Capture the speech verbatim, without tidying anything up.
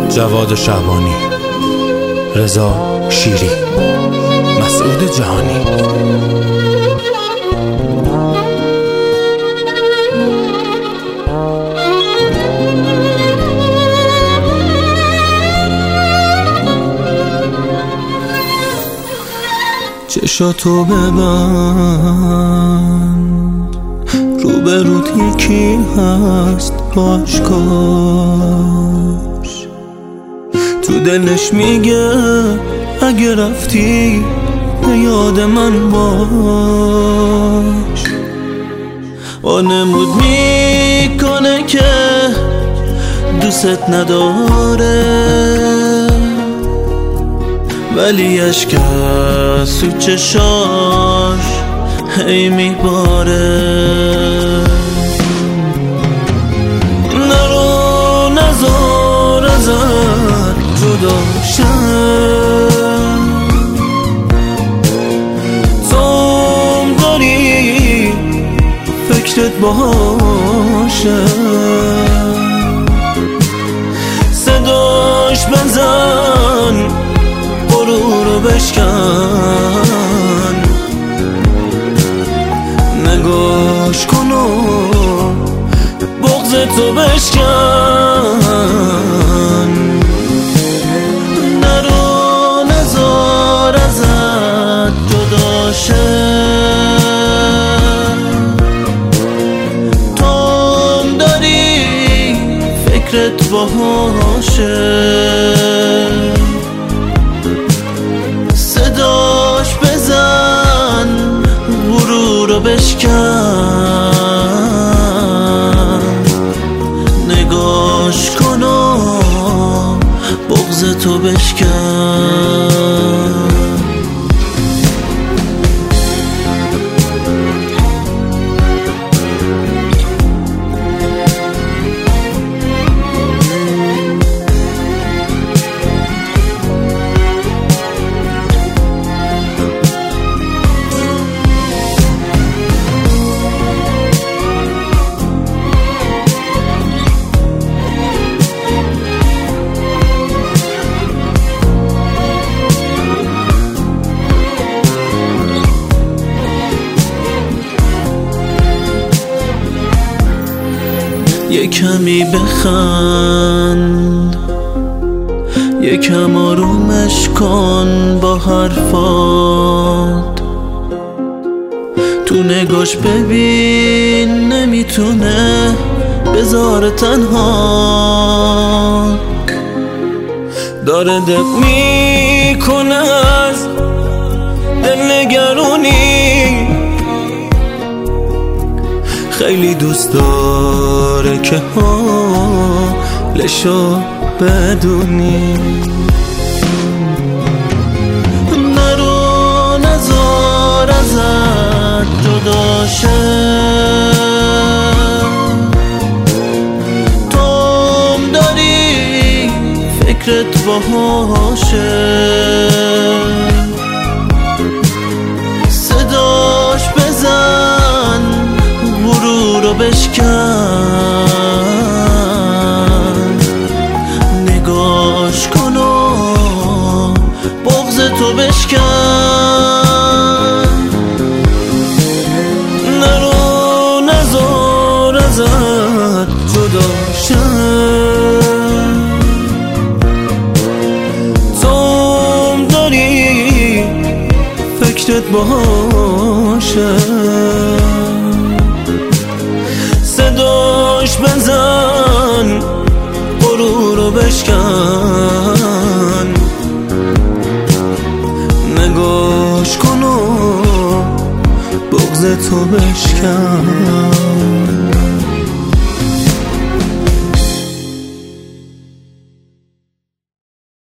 جواد شعبانی، رضا شیری، مسعود جهانی. چشاتو ببند، روبروت یکی هست باش کاش. تو دلش میگه اگه رفتی به یاد من باش. وانمود میکنه که دوست نداره، ولی اشک از تو چشاش هی میباره. نرو نزار ازت جدا شم، توم داری فکرت باشه. صداش بزن غرور رو بشکن، نگاش کن و بغض تو بشکن. نرو نزار ازت جدا شه، توم داری فکرت باشه. صداش بزن غرور رو بشکن، نگاش کن و بغض تو بشکن. یه کمی بخند، یه کم آرومش کن با حرفات. تو نگاش ببین نمیتونه بذاره تنها، داره دق میکنه از دلنگرونی. خیلی دوست داره که حالشو بدونی. نرو نزار ازت جدا شه، توم داری فکرت باشه. صداش بزن غرور رو بشکن، نگاش کن و بغض تو بشکن. نرو نزار ازت جدا شم، توم داری فکرت باشه. صداش بزن غرور رو بشکن، نگاش کن و بغض تو بشکن.